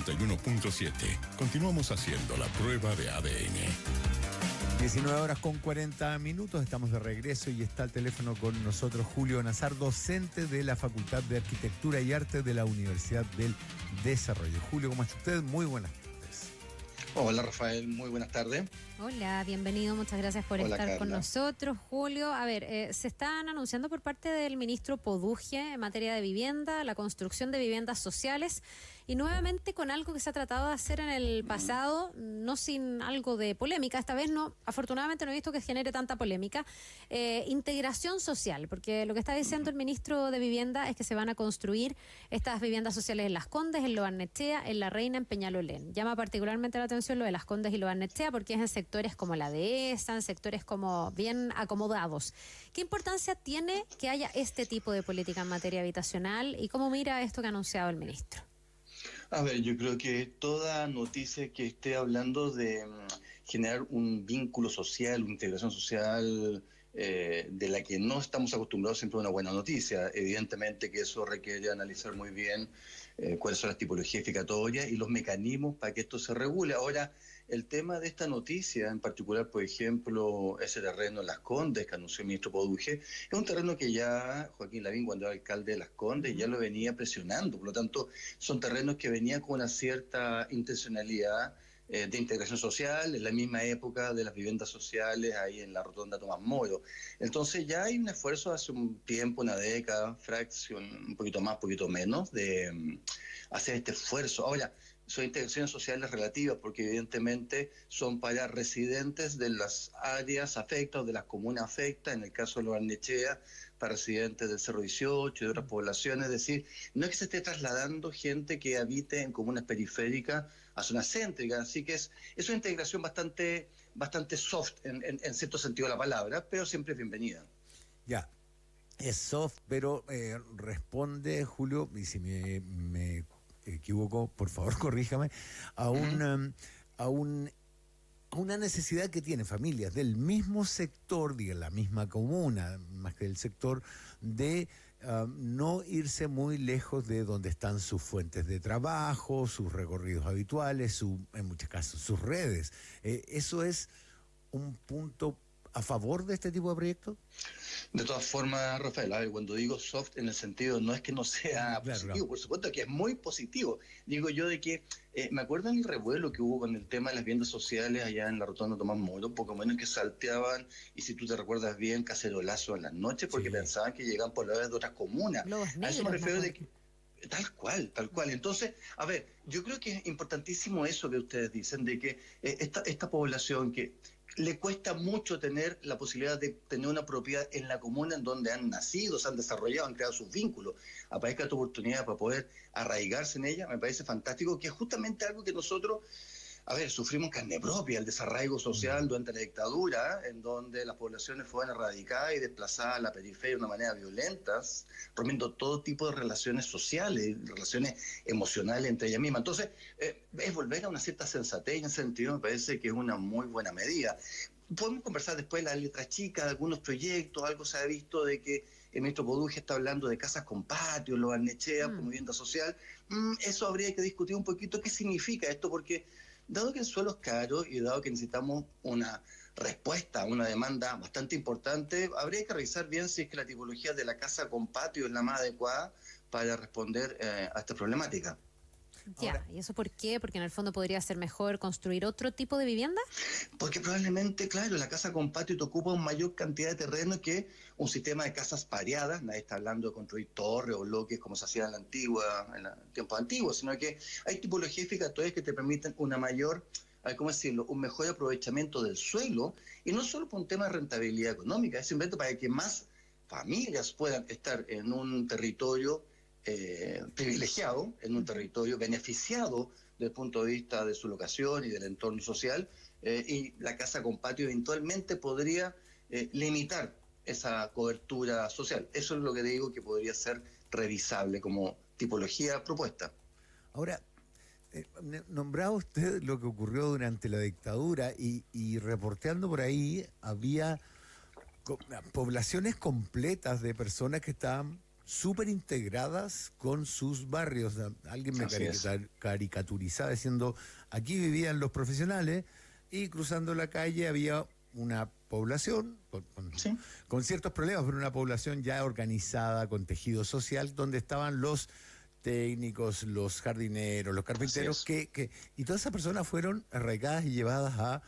91.7. Continuamos haciendo la prueba de ADN. 19:40, estamos de regreso y está al teléfono con nosotros Julio Nazar, docente de la Facultad de Arquitectura y Arte de la Universidad del Desarrollo. Julio, ¿cómo está usted? Muy buenas tardes. Hola Rafael, muy buenas tardes. Hola, bienvenido, muchas gracias por estar Carla. con nosotros. Julio, a ver, se están anunciando por parte del ministro Poduje en materia de vivienda, la construcción de viviendas sociales y nuevamente con algo que se ha tratado de hacer en el pasado, no sin algo de polémica, esta vez no, afortunadamente no he visto que genere tanta polémica, integración social, porque lo que está diciendo el ministro de Vivienda es que se van a construir estas viviendas sociales en Las Condes, en Lo Barnechea, en La Reina, en Peñalolén. Llama particularmente la atención lo de Las Condes y Lo Barnechea porque es en sectores como la dehesa, en sectores como bien acomodados. ¿Qué importancia tiene que haya este tipo de política en materia habitacional y cómo mira esto que ha anunciado el ministro? A ver, yo creo que toda noticia que esté hablando de generar un vínculo social, una integración social de la que no estamos acostumbrados, siempre es una buena noticia. Evidentemente que eso requiere analizar muy bien cuáles son las tipologías edificatorias y los mecanismos para que esto se regule. Ahora, el tema de esta noticia, en particular, por ejemplo, ese terreno en Las Condes que anunció el ministro Poduje, es un terreno que ya Joaquín Lavín, cuando era alcalde de Las Condes, ya lo venía presionando. Por lo tanto, son terrenos que venían con una cierta intencionalidad de integración social, en la misma época de las viviendas sociales ahí en la rotonda Tomás Moro. Entonces ya hay un esfuerzo hace un tiempo, una década, fracción, un poquito más, un poquito menos, de hacer este esfuerzo. Ahora, son integraciones sociales relativas porque evidentemente son para residentes de las áreas afectas o de las comunas afectas, en el caso de Lo Barnechea, para residentes del Cerro 18 y de otras poblaciones. Es decir, no es que se esté trasladando gente que habite en comunas periféricas a zonas céntricas, así que es una integración bastante soft en cierto sentido de la palabra, pero siempre es bienvenida. Ya, es soft, pero responde, Julio, y si me equivoco, por favor corríjame, a una necesidad que tienen familias del mismo sector, de la misma comuna, más que del sector, de no irse muy lejos de donde están sus fuentes de trabajo, sus recorridos habituales, en muchos casos sus redes. ¿Eso es un punto a favor de este tipo de proyectos? De todas formas, Rafael, a ver, cuando digo soft en el sentido no es que no sea positivo, claro. Por supuesto que es muy positivo. Digo yo de que, me acuerdo en el revuelo que hubo con el tema de las viviendas sociales allá en la rotonda Tomás Moro, poco menos que salteaban, y si tú te recuerdas bien, cacerolazo en las noches, porque pensaban que llegaban por la vez de otras comunas. A eso me refiero de que tal cual. Entonces, a ver, yo creo que es importantísimo eso que ustedes dicen, de que esta población que le cuesta mucho tener la posibilidad de tener una propiedad en la comuna en donde han nacido, se han desarrollado, han creado sus vínculos, aparezca esta oportunidad para poder arraigarse en ella, me parece fantástico, que es justamente algo que nosotros, sufrimos carne propia, el desarraigo social durante la dictadura, en donde las poblaciones fueron erradicadas y desplazadas a la periferia de una manera violenta, rompiendo todo tipo de relaciones sociales, relaciones emocionales entre ellas mismas. Entonces, es volver a una cierta sensatez, en ese sentido me parece que es una muy buena medida. Podemos conversar después de la letra chica, de algunos proyectos, algo se ha visto de que el ministro Poduje está hablando de casas con patio, Lo Barnechea, como vivienda social. Eso habría que discutir un poquito qué significa esto, porque dado que el suelo es caro y dado que necesitamos una respuesta a una demanda bastante importante, habría que revisar bien si es que la tipología de la casa con patio es la más adecuada para responder a esta problemática. Ya, ahora, ¿y eso por qué? Porque en el fondo podría ser mejor construir otro tipo de vivienda. Porque probablemente, claro, la casa con patio te ocupa una mayor cantidad de terreno que un sistema de casas pareadas. Nadie está hablando de construir torres o bloques como se hacía en los tiempos antiguos, sino que hay tipologías edificatorias que te permiten una mayor, un mejor aprovechamiento del suelo, y no solo por un tema de rentabilidad económica, es simplemente para que más familias puedan estar en un territorio privilegiado, en un territorio beneficiado desde el punto de vista de su locación y del entorno social, y la casa con patio eventualmente podría limitar esa cobertura social. Eso es lo que digo que podría ser revisable como tipología propuesta. Ahora, nombraba usted lo que ocurrió durante la dictadura y reporteando por ahí había poblaciones completas de personas que estaban súper integradas con sus barrios. Alguien me caricaturizaba diciendo, aquí vivían los profesionales y cruzando la calle había una población con ciertos problemas, pero una población ya organizada, con tejido social, donde estaban los técnicos, los jardineros, los carpinteros, y todas esas personas fueron arraigadas y llevadas a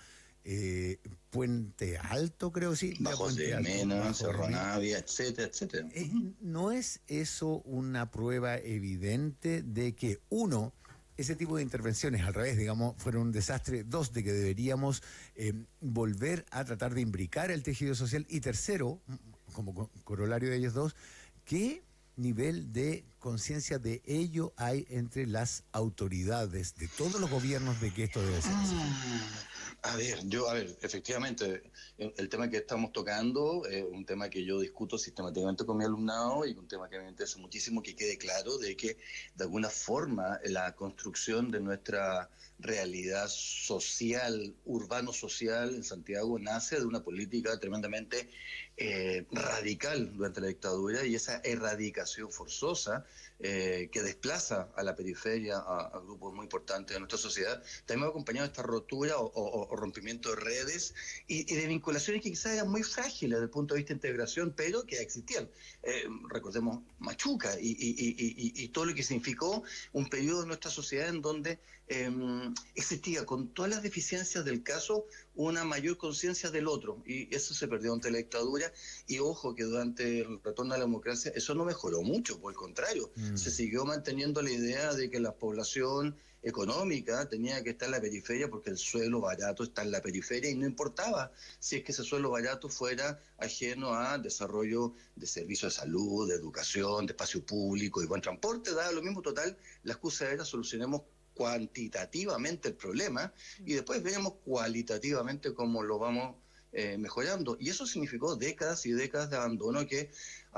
Puente Alto, creo, sí. Bajos de Mena, Cerro Navia, etcétera, etcétera. ¿No es eso una prueba evidente de que, uno, ese tipo de intervenciones, al revés, digamos, fueron un desastre; dos, de que deberíamos volver a tratar de imbricar el tejido social; y tercero, como corolario de ellos dos, ¿qué nivel de conciencia de ello hay entre las autoridades de todos los gobiernos de que esto debe ser así? A ver, efectivamente, el tema que estamos tocando es un tema que yo discuto sistemáticamente con mi alumnado, y un tema que me interesa muchísimo que quede claro de que, de alguna forma, la construcción de nuestra realidad social, urbano-social en Santiago, nace de una política tremendamente radical durante la dictadura, y esa erradicación forzosa que desplaza a la periferia a grupos muy importantes de nuestra sociedad, también ha acompañado esta rotura o rompimiento de redes y de vinculaciones que quizás eran muy frágiles desde el punto de vista de integración, pero que existían. Recordemos Machuca y todo lo que significó un periodo de nuestra sociedad en donde existía, con todas las deficiencias del caso, una mayor conciencia del otro, y eso se perdió ante la dictadura. Y ojo que durante el retorno a la democracia eso no mejoró mucho, por el contrario, se siguió manteniendo la idea de que la población económica tenía que estar en la periferia porque el suelo barato está en la periferia, y no importaba si es que ese suelo barato fuera ajeno a desarrollo de servicios de salud, de educación, de espacio público y buen transporte, daba lo mismo. Total, la excusa era: solucionemos cuantitativamente el problema y después veremos cualitativamente cómo lo vamos mejorando. Y eso significó décadas y décadas de abandono que,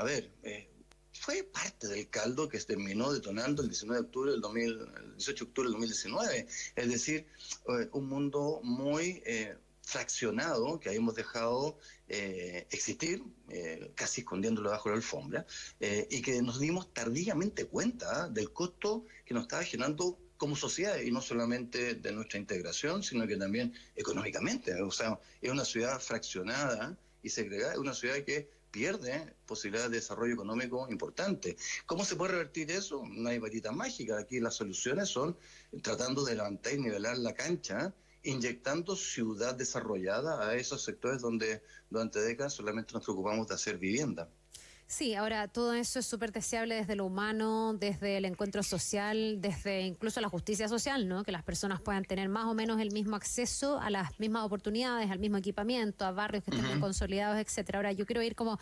fue parte del caldo que se terminó detonando el 18 de octubre del 2019. Es decir, un mundo muy fraccionado que habíamos dejado existir, casi escondiéndolo bajo la alfombra, y que nos dimos tardíamente cuenta del costo que nos estaba generando como sociedad, y no solamente de nuestra integración, sino que también económicamente. O sea, es una ciudad fraccionada y segregada, es una ciudad que pierde posibilidades de desarrollo económico importante. ¿Cómo se puede revertir eso? No hay varita mágica. Aquí las soluciones son tratando de levantar y nivelar la cancha, inyectando ciudad desarrollada a esos sectores donde durante décadas solamente nos preocupamos de hacer vivienda. Sí, ahora todo eso es súper deseable desde lo humano, desde el encuentro social, desde incluso la justicia social, ¿no? Que las personas puedan tener más o menos el mismo acceso a las mismas oportunidades, al mismo equipamiento, a barrios que estén bien consolidados, etcétera. Ahora yo quiero ir como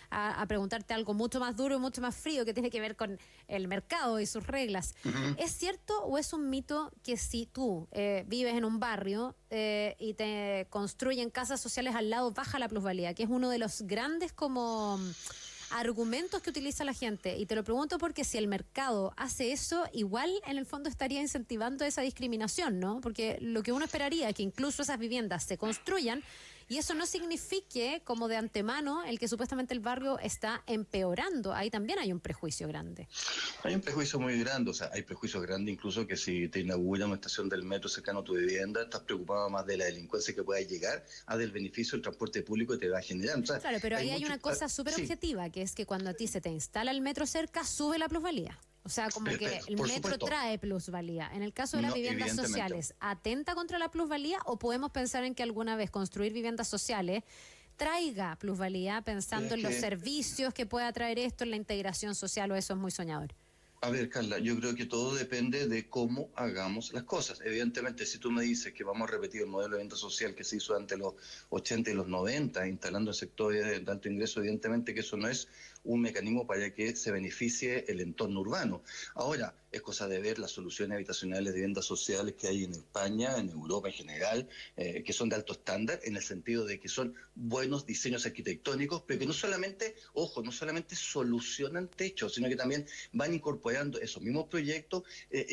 a preguntarte algo mucho más duro y mucho más frío, que tiene que ver con el mercado y sus reglas. ¿Es cierto o es un mito que si tú vives en un barrio y te construyen casas sociales al lado, baja la plusvalía? Que es uno de los grandes como argumentos que utiliza la gente. Y te lo pregunto porque si el mercado hace eso, igual en el fondo estaría incentivando esa discriminación, ¿no? Porque lo que uno esperaría es que incluso esas viviendas se construyan y eso no signifique como de antemano el que supuestamente el barrio está empeorando. Ahí también hay un prejuicio grande. Hay un prejuicio muy grande, o sea, hay prejuicios grandes incluso que si te inauguran una estación del metro cercano a tu vivienda, estás preocupado más de la delincuencia que pueda llegar a del beneficio del transporte público que te va a generar. O sea, claro, pero ahí hay una cosa súper objetiva, que es que cuando a ti se te instala el metro cerca, sube la plusvalía. O sea, como que el metro trae plusvalía. En el caso de las viviendas sociales, ¿atenta contra la plusvalía o podemos pensar en que alguna vez construir viviendas sociales traiga plusvalía, pensando en los servicios que pueda traer esto, en la integración social, o eso es muy soñador? A ver, Carla, yo creo que todo depende de cómo hagamos las cosas. Evidentemente, si tú me dices que vamos a repetir el modelo de vivienda social que se hizo ante los 80 y los 90, instalando en sectores de alto ingreso, evidentemente que eso no es un mecanismo para que se beneficie el entorno urbano. Ahora, es cosa de ver las soluciones habitacionales de viviendas sociales que hay en España, en Europa en general, que son de alto estándar, en el sentido de que son buenos diseños arquitectónicos, pero que no solamente, ojo, no solamente solucionan techos, sino que también van incorporando esos mismos proyectos,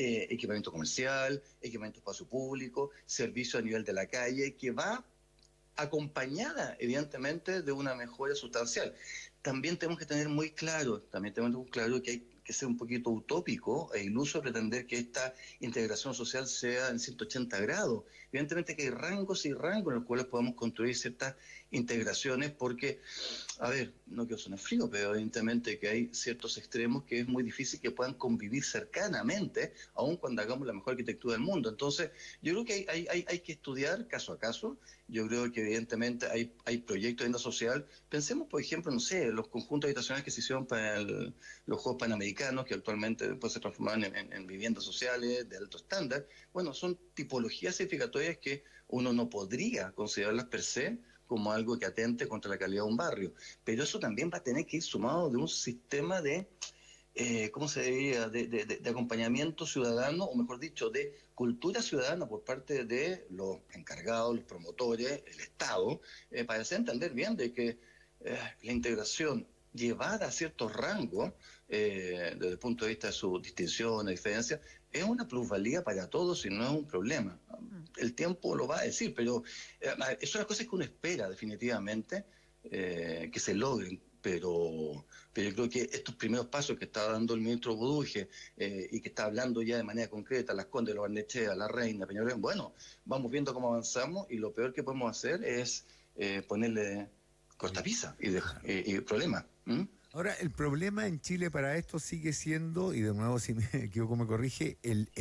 equipamiento comercial, equipamiento espacio público, servicio a nivel de la calle, que va acompañada evidentemente de una mejora sustancial. También tenemos que tener muy claro, que hay que ser un poquito utópico e iluso pretender que esta integración social sea en 180 grados. Evidentemente que hay rangos y rangos en los cuales podemos construir ciertas integraciones porque, a ver, no quiero sonar frío, pero evidentemente que hay ciertos extremos que es muy difícil que puedan convivir cercanamente, aun cuando hagamos la mejor arquitectura del mundo. Entonces, yo creo que hay que estudiar caso a caso. Yo creo que evidentemente hay proyectos de vivienda social. Pensemos, por ejemplo, no sé, los conjuntos habitacionales que se hicieron para los Juegos Panamericanos, que actualmente después se transformaron en viviendas sociales de alto estándar. Bueno, son tipologías edificatorias que uno no podría considerarlas per se como algo que atente contra la calidad de un barrio. Pero eso también va a tener que ir sumado de un sistema de, ¿cómo se diría?, de acompañamiento ciudadano, o mejor dicho, de cultura ciudadana por parte de los encargados, los promotores, el Estado, para hacer entender bien de que la integración llevada a ciertos rangos, desde el punto de vista de su distinción, de diferencia, es una plusvalía para todos y no es un problema. El tiempo lo va a decir, pero son las cosas que uno espera definitivamente que se logren. Pero yo creo que estos primeros pasos que está dando el ministro Buduje y que está hablando ya de manera concreta, Las Condes, Los Barnechea, La Reina, Peñalolén, bueno, vamos viendo cómo avanzamos y lo peor que podemos hacer es ponerle cortapisa y problema. Ahora, el problema en Chile para esto sigue siendo, y de nuevo si me equivoco me corrige,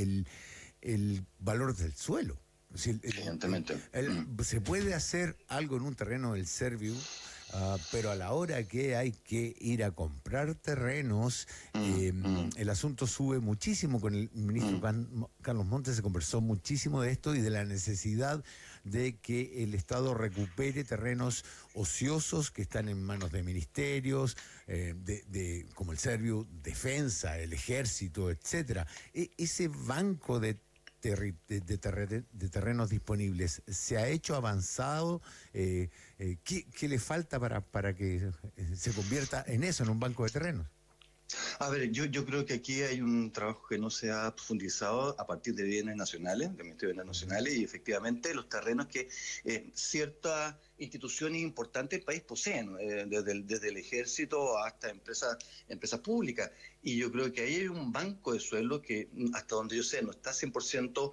el valor del suelo. Es decir, evidentemente. Se puede hacer algo en un terreno del Serviu, pero a la hora que hay que ir a comprar terrenos, el asunto sube muchísimo. Con el ministro Carlos Montes se conversó muchísimo de esto y de la necesidad de que el Estado recupere terrenos ociosos que están en manos de ministerios, como el Serviu, Defensa, el Ejército, etcétera. Ese banco de terrenos disponibles, ¿se ha hecho avanzado? ¿Qué le falta para que se convierta en eso, en un banco de terrenos? A ver, yo creo que aquí hay un trabajo que no se ha profundizado a partir de bienes nacionales, del Ministerio de Bienes Nacionales, y efectivamente los terrenos que ciertas instituciones importantes del país poseen, desde el Ejército hasta empresas públicas. Y yo creo que ahí hay un banco de suelo que, hasta donde yo sé, no está 100%,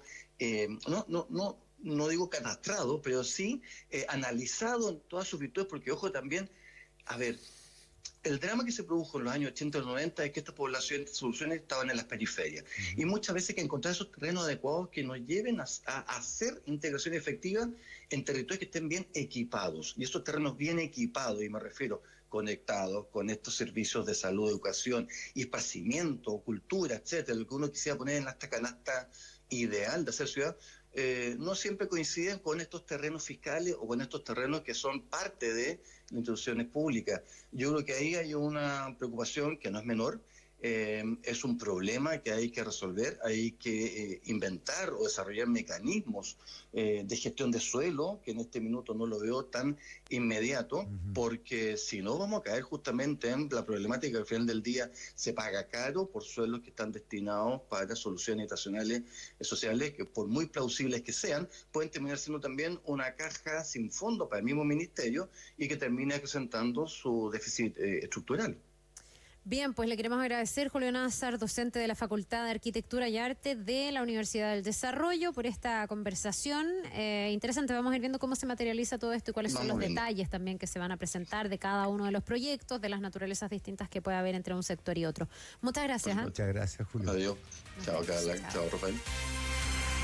no digo cadastrado, pero sí analizado en todas sus virtudes, porque ojo también, a ver, el drama que se produjo en los años 80 y 90 es que estas soluciones estaban en las periferias. Y muchas veces hay que encontrar esos terrenos adecuados que nos lleven a hacer integración efectiva en territorios que estén bien equipados. Y esos terrenos bien equipados, y me refiero conectados con estos servicios de salud, educación, y esparcimiento, cultura, etcétera, lo que uno quisiera poner en esta canasta ideal de hacer ciudad, no siempre coinciden con estos terrenos fiscales o con estos terrenos que son parte de las instituciones públicas. Yo creo que ahí hay una preocupación que no es menor, es un problema que hay que resolver, hay que inventar o desarrollar mecanismos de gestión de suelo, que en este minuto no lo veo tan inmediato, porque si no vamos a caer justamente en la problemática que al final del día se paga caro por suelos que están destinados para soluciones habitacionales sociales, que por muy plausibles que sean, pueden terminar siendo también una caja sin fondo para el mismo ministerio y que termine acrecentando su déficit estructural. Bien, pues le queremos agradecer, Julio Nazar, docente de la Facultad de Arquitectura y Arte de la Universidad del Desarrollo, por esta conversación. Interesante, vamos a ir viendo cómo se materializa todo esto y cuáles son los detalles también que se van a presentar de cada uno de los proyectos, de las naturalezas distintas que puede haber entre un sector y otro. Muchas gracias. Muchas gracias, Julio. Adiós. Chao, Carla. Chao, Rafael.